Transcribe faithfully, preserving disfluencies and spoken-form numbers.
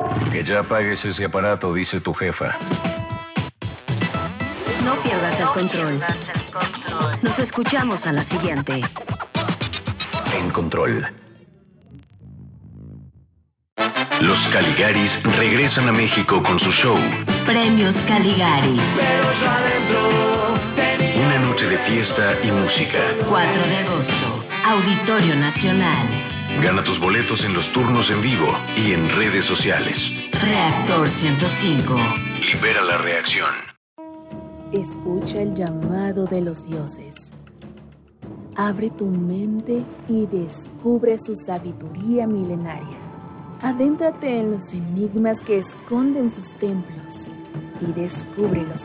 Que ya apagues ese aparato, dice tu jefa. No pierdas el control. Nos escuchamos a la siguiente. En Control. Los Caligaris regresan a México con su show Premios Caligari. Una noche de fiesta y música. cuatro de agosto. Auditorio Nacional. Gana tus boletos en los turnos en vivo y en redes sociales. Reactor ciento cinco. Libera la reacción. Escucha el llamado de los dioses. Abre tu mente y descubre su sabiduría milenaria. Adéntrate en los enigmas que esconden sus templos y descubre los